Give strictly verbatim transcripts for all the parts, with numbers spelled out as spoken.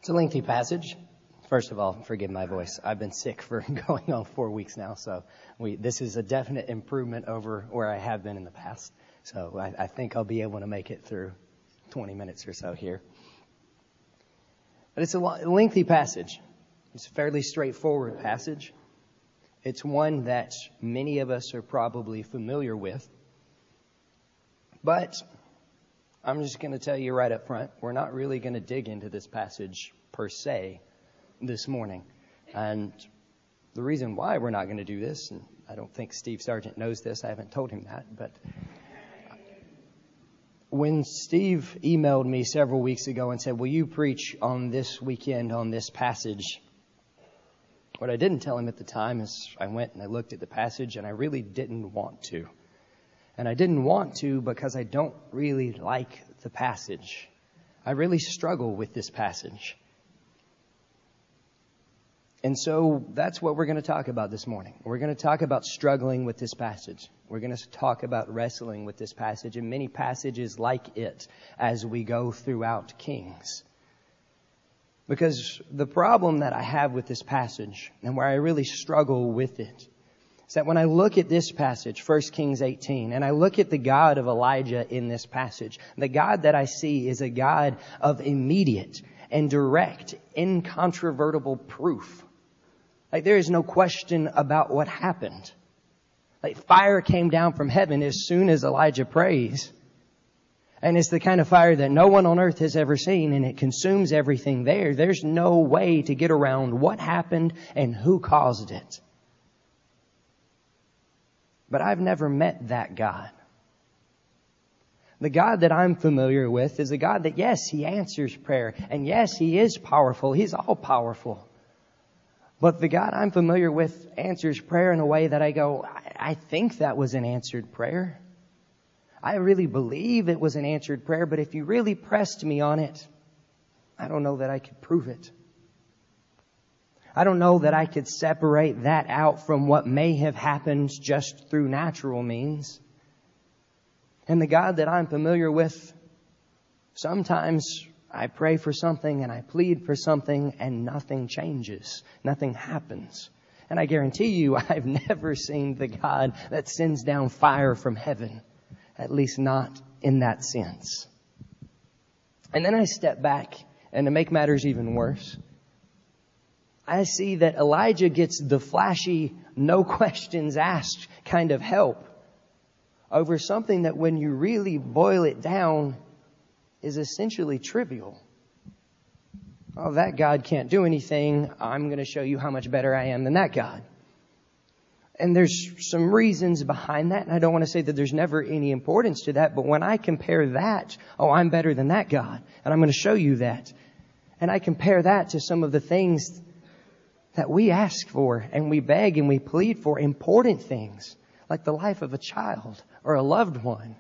It's a lengthy passage. First of all, forgive my voice. I've been sick for going on four weeks now, so we, this is a definite improvement over where I have been in the past. So I, I think I'll be able to make it through twenty minutes or so here. But it's a lengthy passage. It's a fairly straightforward passage. It's one that many of us are probably familiar with. But I'm just going to tell you right up front, we're not really going to dig into this passage per se this morning. And the reason why we're not going to do this, and I don't think Steve Sargent knows this, I haven't told him that, but when Steve emailed me several weeks ago and said, will you preach on this weekend on this passage? What I didn't tell him at the time is I went and I looked at the passage and I really didn't want to. And I didn't want to because I don't really like the passage. I really struggle with this passage. And so that's what we're going to talk about this morning. We're going to talk about struggling with this passage. We're going to talk about wrestling with this passage and many passages like it as we go throughout Kings. Because the problem that I have with this passage and where I really struggle with it is that when I look at this passage, First Kings eighteen, and I look at the God of Elijah in this passage, the God that I see is a God of immediate and direct, incontrovertible proof. Like there is no question about what happened. Like fire came down from heaven as soon as Elijah prays. And it's the kind of fire that no one on earth has ever seen, and it consumes everything there. There's no way to get around what happened and who caused it. But I've never met that God. The God that I'm familiar with is a God that, yes, He answers prayer. And yes, He is powerful. He's all powerful. But the God I'm familiar with answers prayer in a way that I go, I, I think that was an answered prayer. I really believe it was an answered prayer. But if you really pressed me on it, I don't know that I could prove it. I don't know that I could separate that out from what may have happened just through natural means. And the God that I'm familiar with, sometimes I pray for something and I plead for something and nothing changes. Nothing happens. And I guarantee you, I've never seen the God that sends down fire from heaven. At least not in that sense. And then I step back, and to make matters even worse, I see that Elijah gets the flashy, no questions asked kind of help over something that when you really boil it down is essentially trivial. Oh, that God can't do anything. I'm going to show you how much better I am than that God. And there's some reasons behind that. And I don't want to say that there's never any importance to that. But when I compare that, oh, I'm better than that God. And I'm going to show you that. And I compare that to some of the things that we ask for and we beg and we plead for, important things like the life of a child or a loved one.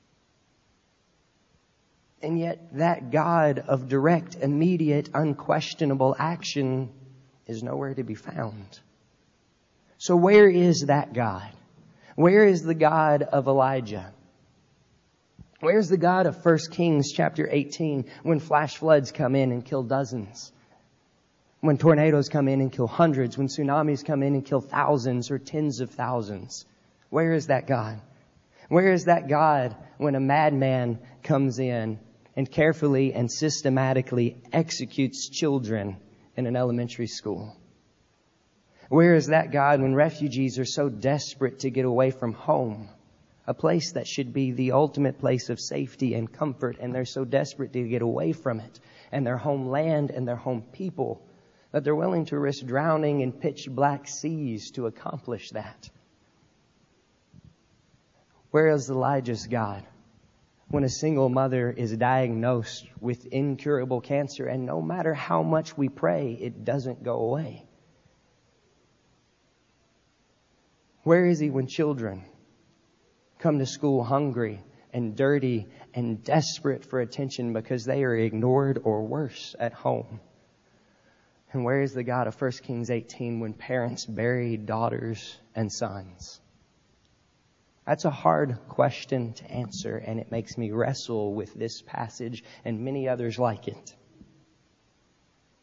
And yet that God of direct, immediate, unquestionable action is nowhere to be found. So where is that God? Where is the God of Elijah? Where's the God of First Kings chapter eighteen when flash floods come in and kill dozens? When tornadoes come in and kill hundreds? When tsunamis come in and kill thousands or tens of thousands? Where is that God? Where is that God when a madman comes in and carefully and systematically executes children in an elementary school? Where is that God when refugees are so desperate to get away from home, a place that should be the ultimate place of safety and comfort, and they're so desperate to get away from it and their homeland and their home people that they're willing to risk drowning in pitch black seas to accomplish that? Where is Elijah's God when a single mother is diagnosed with incurable cancer and no matter how much we pray, it doesn't go away? Where is He when children come to school hungry and dirty and desperate for attention because they are ignored or worse at home? And where is the God of First Kings eighteen when parents bury daughters and sons? That's a hard question to answer, and it makes me wrestle with this passage and many others like it.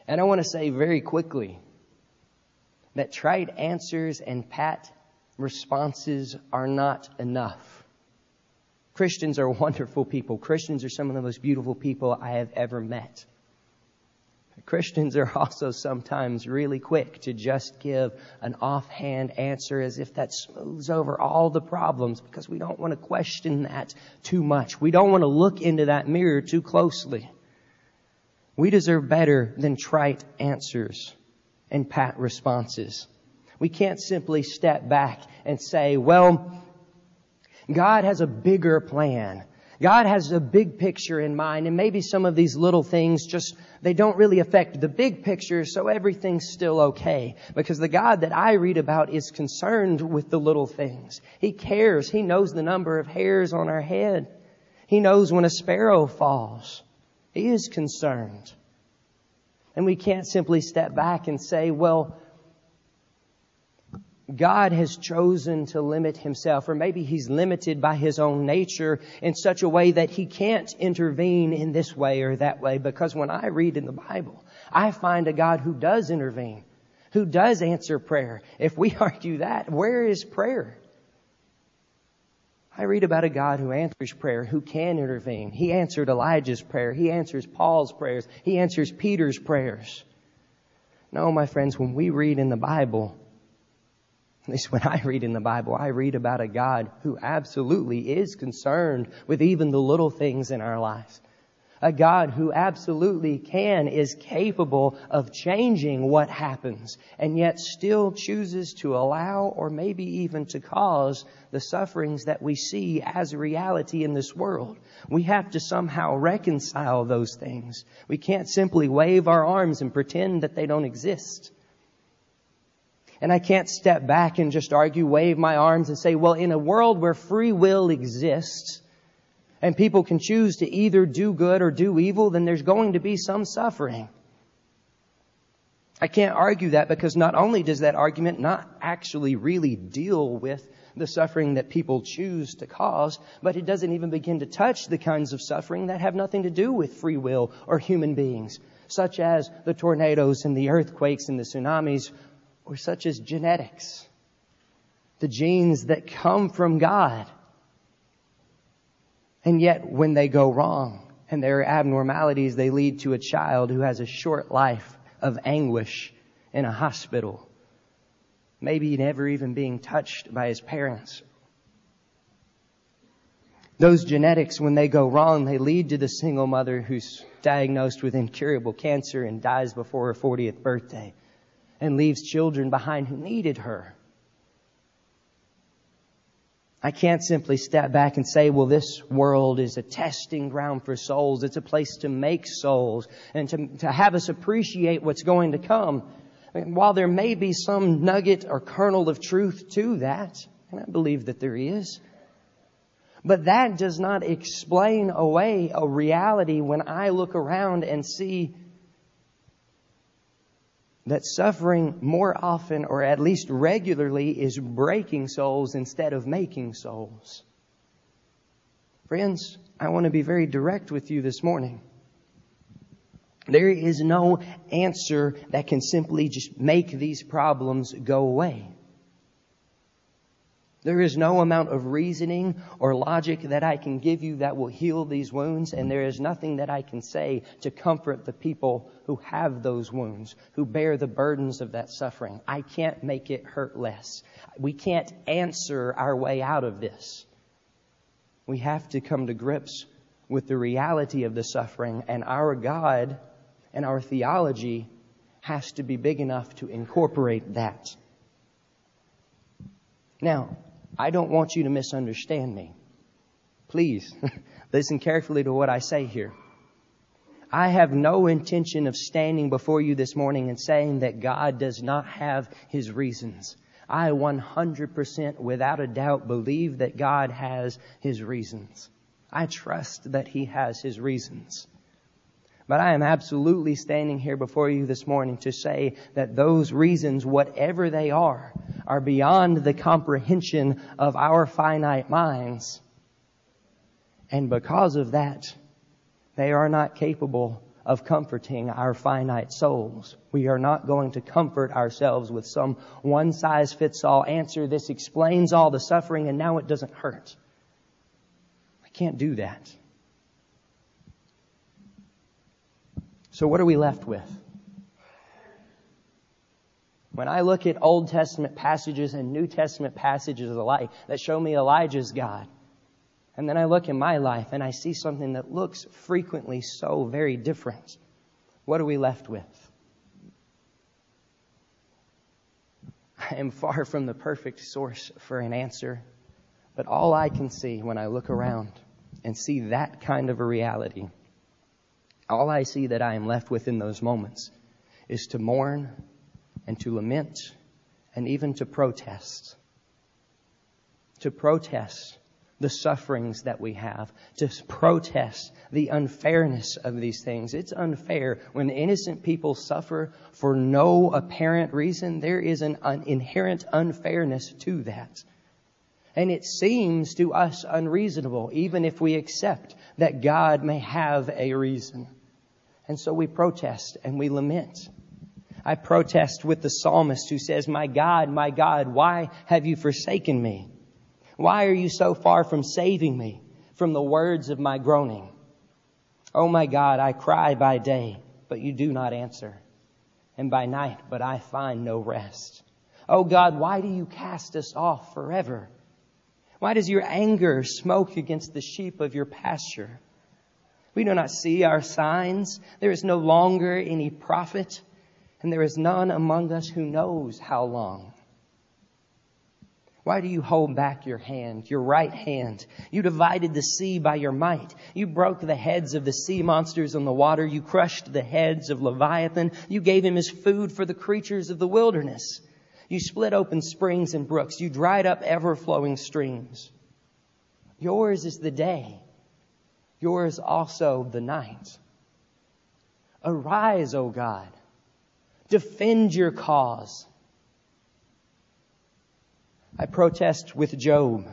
And I want to say very quickly that trite answers and pat responses are not enough. Christians are wonderful people. Christians are some of the most beautiful people I have ever met. Christians are also sometimes really quick to just give an offhand answer as if that smooths over all the problems, because we don't want to question that too much. We don't want to look into that mirror too closely. We deserve better than trite answers and pat responses. We can't simply step back and say, well, God has a bigger plan. God has a big picture in mind, and maybe some of these little things just, they don't really affect the big picture, so everything's still okay. Because the God that I read about is concerned with the little things. He cares. He knows the number of hairs on our head. He knows when a sparrow falls. He is concerned. And we can't simply step back and say, well, God has chosen to limit Himself, or maybe He's limited by His own nature in such a way that He can't intervene in this way or that way. Because when I read in the Bible, I find a God who does intervene, who does answer prayer. If we argue that, where is prayer? I read about a God who answers prayer, who can intervene. He answered Elijah's prayer. He answers Paul's prayers. He answers Peter's prayers. No, my friends, when we read in the Bible, at least when I read in the Bible, I read about a God who absolutely is concerned with even the little things in our lives. A God who absolutely can, is capable of changing what happens, and yet still chooses to allow or maybe even to cause the sufferings that we see as a reality in this world. We have to somehow reconcile those things. We can't simply wave our arms and pretend that they don't exist. And I can't step back and just argue, wave my arms and say, well, in a world where free will exists and people can choose to either do good or do evil, then there's going to be some suffering. I can't argue that, because not only does that argument not actually really deal with the suffering that people choose to cause, but it doesn't even begin to touch the kinds of suffering that have nothing to do with free will or human beings, such as the tornadoes and the earthquakes and the tsunamis, or such as genetics, the genes that come from God. And yet when they go wrong and there are abnormalities, they lead to a child who has a short life of anguish in a hospital, maybe never even being touched by his parents. Those genetics, when they go wrong, they lead to the single mother who's diagnosed with incurable cancer and dies before her fortieth birthday, and leaves children behind who needed her. I can't simply step back and say, well, this world is a testing ground for souls. It's a place to make souls and to, to have us appreciate what's going to come. And while there may be some nugget or kernel of truth to that, and I believe that there is, but that does not explain away a reality when I look around and see that suffering more often, or at least regularly, is breaking souls instead of making souls. Friends, I want to be very direct with you this morning. There is no answer that can simply just make these problems go away. There is no amount of reasoning or logic that I can give you that will heal these wounds, and there is nothing that I can say to comfort the people who have those wounds, who bear the burdens of that suffering. I can't make it hurt less. We can't answer our way out of this. We have to come to grips with the reality of the suffering, and our God and our theology has to be big enough to incorporate that. Now, I don't want you to misunderstand me. Please, listen carefully to what I say here. I have no intention of standing before you this morning and saying that God does not have His reasons. I one hundred percent without a doubt believe that God has His reasons. I trust that He has His reasons. But I am absolutely standing here before you this morning to say that those reasons, whatever they are, are beyond the comprehension of our finite minds. And because of that, they are not capable of comforting our finite souls. We are not going to comfort ourselves with some one-size-fits-all answer. This explains all the suffering and now it doesn't hurt. I can't do that. So what are we left with? When I look at Old Testament passages and New Testament passages alike that show me Elijah's God, and then I look in my life and I see something that looks frequently so very different, what are we left with? I am far from the perfect source for an answer, but all I can see when I look around and see that kind of a reality, all I see that I am left with in those moments is to mourn and to lament and even to protest. To protest the sufferings that we have, to protest the unfairness of these things. It's unfair when innocent people suffer for no apparent reason. There is an un- inherent unfairness to that. And it seems to us unreasonable, even if we accept that God may have a reason. And so we protest and we lament. I protest with the psalmist who says, "My God, my God, why have you forsaken me? Why are you so far from saving me from the words of my groaning? Oh my God, I cry by day, but you do not answer. And by night, but I find no rest. Oh God, why do you cast us off forever? Why does your anger smoke against the sheep of your pasture? We do not see our signs. There is no longer any prophet, and there is none among us who knows how long. Why do you hold back your hand, your right hand? You divided the sea by your might. You broke the heads of the sea monsters on the water. You crushed the heads of Leviathan. You gave him his food for the creatures of the wilderness. You split open springs and brooks. You dried up ever-flowing streams. Yours is the day. Yours also the night. Arise, O God. Defend your cause. I protest with Job.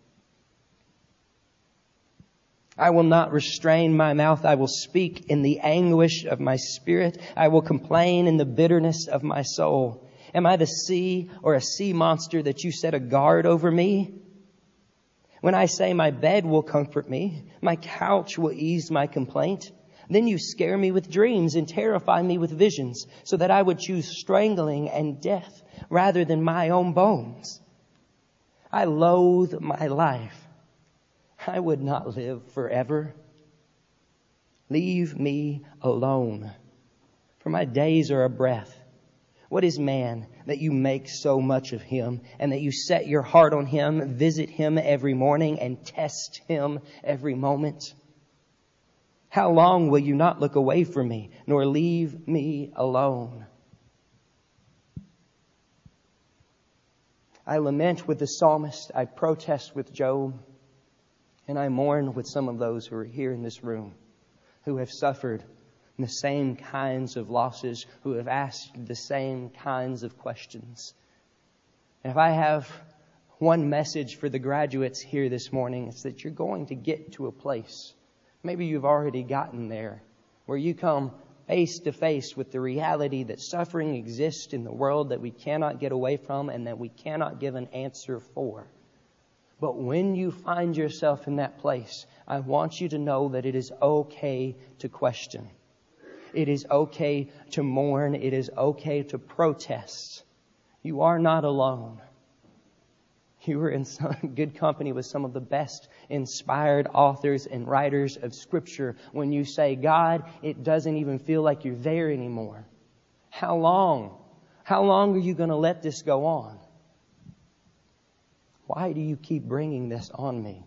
I will not restrain my mouth. I will speak in the anguish of my spirit. I will complain in the bitterness of my soul. Am I the sea or a sea monster that you set a guard over me? When I say my bed will comfort me, my couch will ease my complaint, then you scare me with dreams and terrify me with visions, so that I would choose strangling and death rather than my own bones. I loathe my life. I would not live forever. Leave me alone, for my days are a breath. What is man that you make so much of him, and that you set your heart on him, visit him every morning, and test him every moment? How long will you not look away from me, nor leave me alone? I lament with the psalmist, I protest with Job, and I mourn with some of those who are here in this room, who have suffered the same kinds of losses, who have asked the same kinds of questions. And if I have one message for the graduates here this morning, it's that you're going to get to a place, maybe you've already gotten there, where you come face to face with the reality that suffering exists in the world that we cannot get away from and that we cannot give an answer for. But when you find yourself in that place, I want you to know that it is okay to question. It is okay to mourn. It is okay to protest. You are not alone. You are in some good company with some of the best inspired authors and writers of Scripture when you say, God, it doesn't even feel like you're there anymore. How long? How long are you going to let this go on? Why do you keep bringing this on me?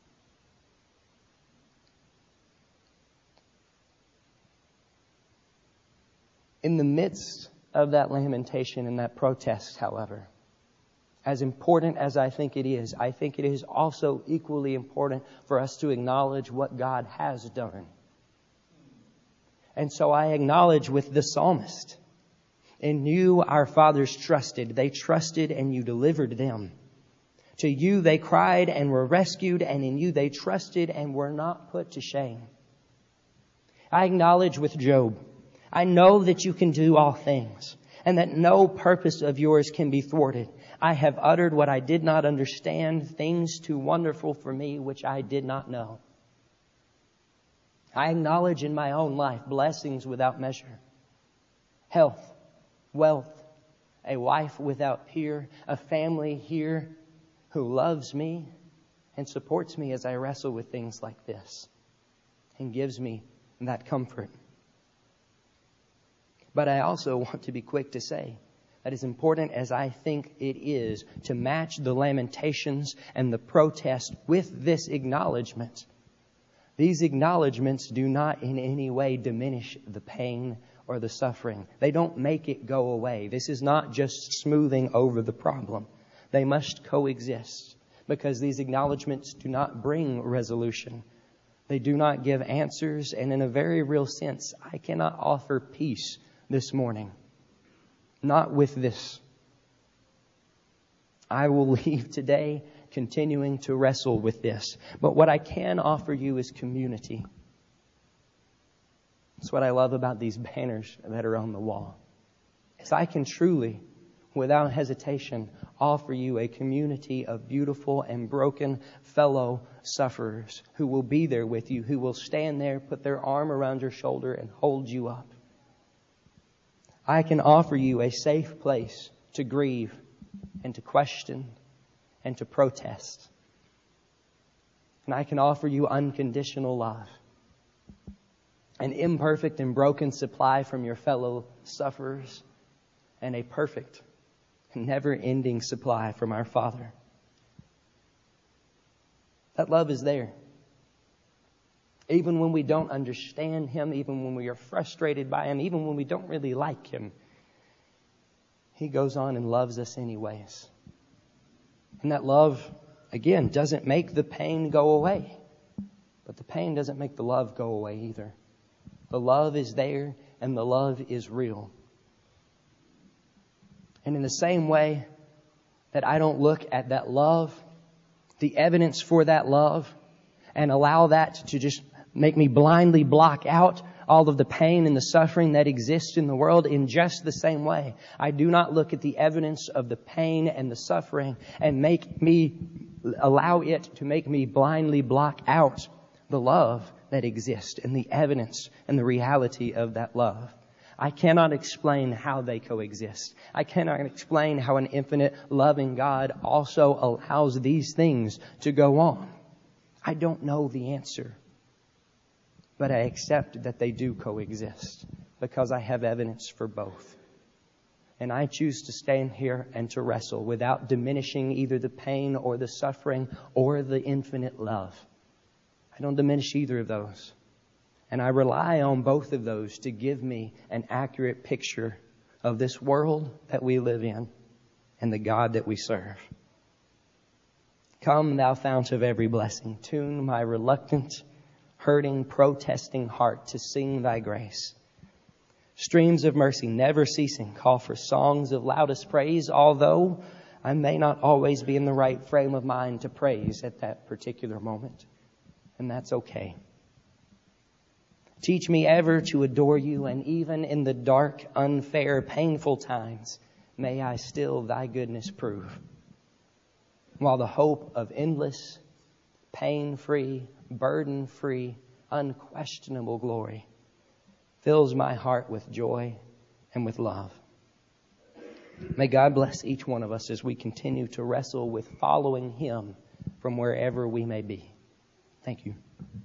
In the midst of that lamentation and that protest, however, as important as I think it is, I think it is also equally important for us to acknowledge what God has done. And so I acknowledge with the psalmist, in you our fathers trusted. They trusted and you delivered them. To you they cried and were rescued, and in you they trusted and were not put to shame. I acknowledge with Job, I know that you can do all things, and that no purpose of yours can be thwarted. I have uttered what I did not understand, things too wonderful for me which I did not know. I acknowledge in my own life blessings without measure, health, wealth, a wife without peer, a family here who loves me and supports me as I wrestle with things like this and gives me that comfort. But I also want to be quick to say that as important as I think it is to match the lamentations and the protest with this acknowledgement, these acknowledgments do not in any way diminish the pain or the suffering. They don't make it go away. This is not just smoothing over the problem. They must coexist because these acknowledgments do not bring resolution. They do not give answers. And in a very real sense, I cannot offer peace this morning. Not with this. I will leave today continuing to wrestle with this. But what I can offer you is community. That's what I love about these banners that are on the wall. Is I can truly, without hesitation, offer you a community of beautiful and broken fellow sufferers who will be there with you, who will stand there, put their arm around your shoulder and hold you up. I can offer you a safe place to grieve and to question and to protest. And I can offer you unconditional love. An imperfect and broken supply from your fellow sufferers, and a perfect, never-ending supply from our Father. That love is there. Even when we don't understand Him, even when we are frustrated by Him, even when we don't really like Him, He goes on and loves us anyways. And that love, again, doesn't make the pain go away. But the pain doesn't make the love go away either. The love is there and the love is real. And in the same way that I don't look at that love, the evidence for that love, and allow that to just make me blindly block out all of the pain and the suffering that exists in the world, in just the same way, I do not look at the evidence of the pain and the suffering and make me, allow it to make me blindly block out the love that exists and the evidence and the reality of that love. I cannot explain how they coexist. I cannot explain how an infinite, loving God also allows these things to go on. I don't know the answer. But I accept that they do coexist because I have evidence for both. And I choose to stand here and to wrestle without diminishing either the pain or the suffering or the infinite love. I don't diminish either of those. And I rely on both of those to give me an accurate picture of this world that we live in and the God that we serve. Come, thou fount of every blessing, tune my reluctant, hurting, protesting heart to sing thy grace. Streams of mercy never ceasing call for songs of loudest praise, although I may not always be in the right frame of mind to praise at that particular moment. And that's okay. Teach me ever to adore you, and even in the dark, unfair, painful times, may I still thy goodness prove. While the hope of endless, pain-free, burden-free, unquestionable glory fills my heart with joy and with love. May God bless each one of us as we continue to wrestle with following Him from wherever we may be. Thank you.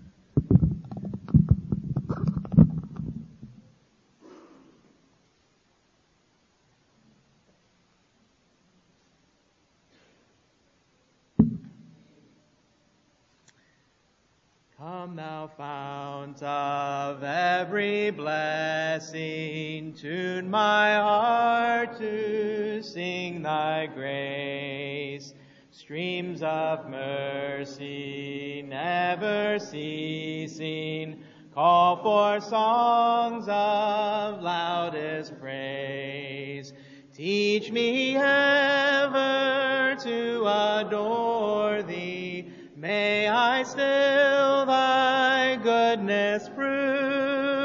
Come, thou fount of every blessing, tune my heart to sing thy grace. Streams of mercy never ceasing, call for songs of loudest praise. Teach me ever to adore thee, may I still thy goodness prove.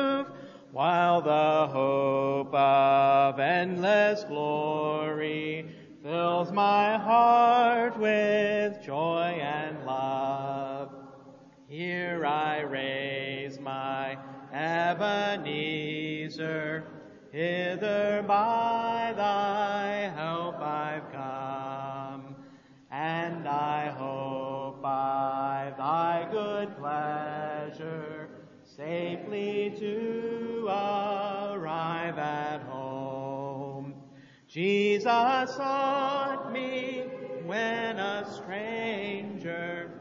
the hope of endless glory fills my heart with joy and love. Here I raise my Ebenezer, hither by thy help I've come, and I hope by thy good pleasure safely to arrive at home. Jesus sought me when a stranger,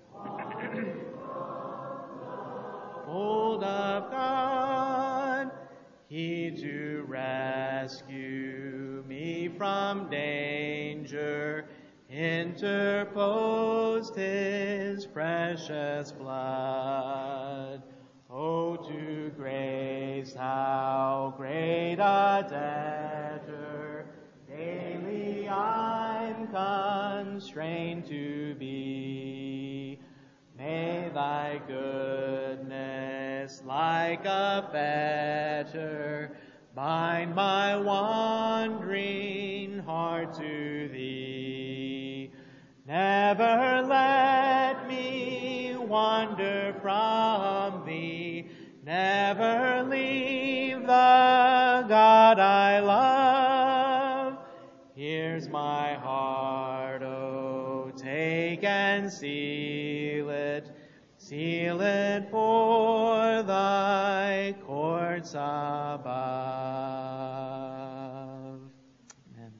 fold of God, he to rescue me from danger interposed his precious blood. Oh, to grace how great a debtor daily I'm constrained to be. May thy goodness like a fetter bind my wandering heart to thee. Never let me wander from thee. Never leave the God I love. Here's my heart, oh, take and seal it. Seal it for thy courts above. Amen.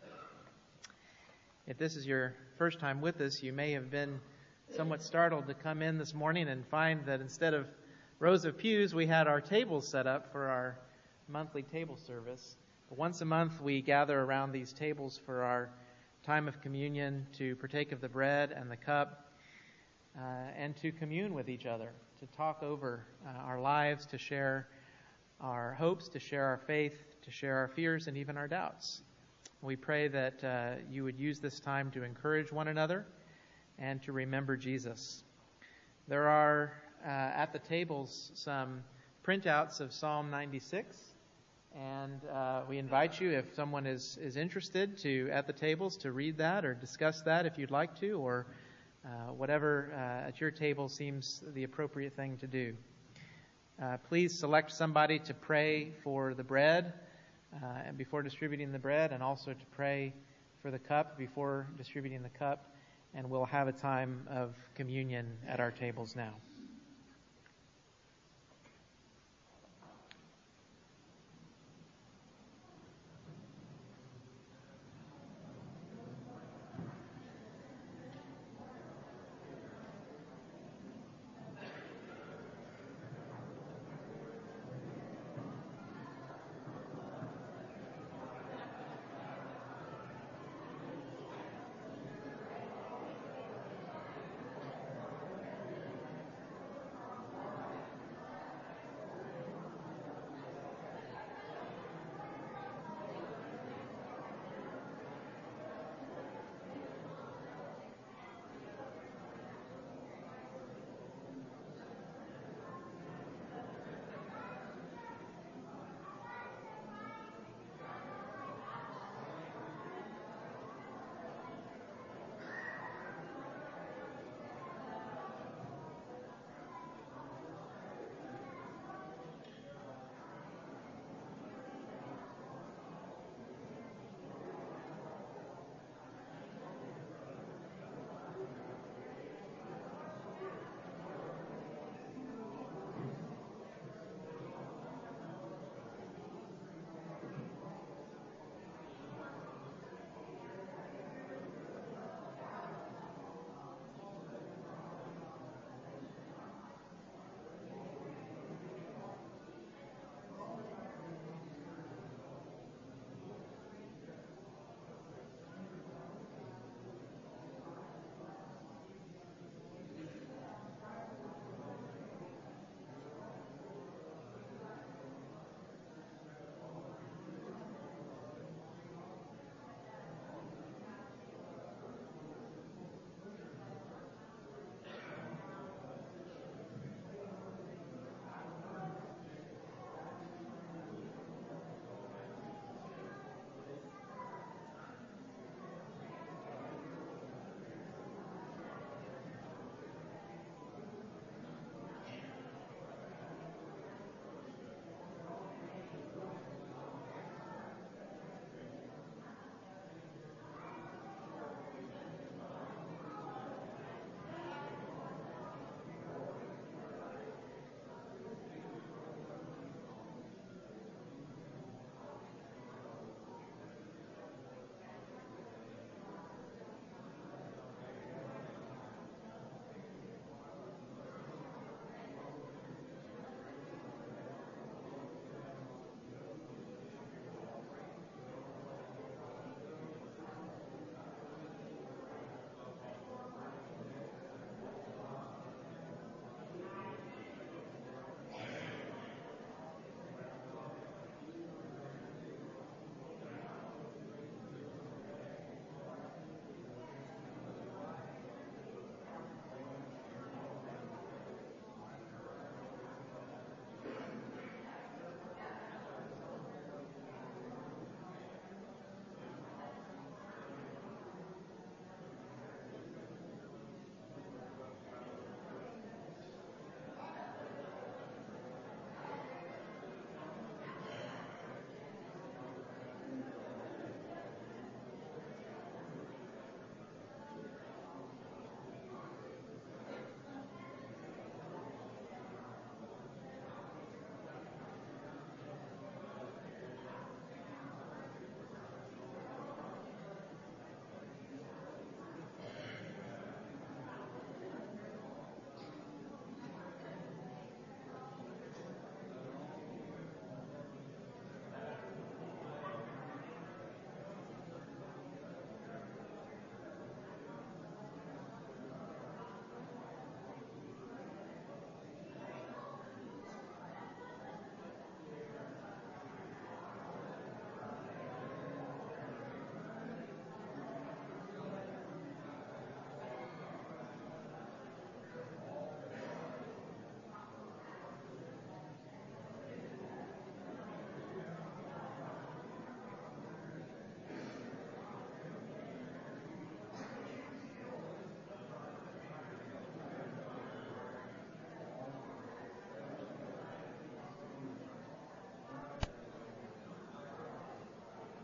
If this is your first time with us, you may have been somewhat startled to come in this morning and find that instead of rows of pews, we had our tables set up for our monthly table service. Once a month, we gather around these tables for our time of communion to partake of the bread and the cup, uh, and to commune with each other, to talk over uh, our lives, to share our hopes, to share our faith, to share our fears, and even our doubts. We pray that uh, you would use this time to encourage one another and to remember Jesus. There are uh, at the tables some printouts of Psalm ninety-six. And uh, we invite you, if someone is, is interested, to at the tables to read that or discuss that if you'd like to, or uh, whatever uh, at your table seems the appropriate thing to do. Uh, please select somebody to pray for the bread uh, and before distributing the bread, and also to pray for the cup before distributing the cup. And we'll have a time of communion at our tables now.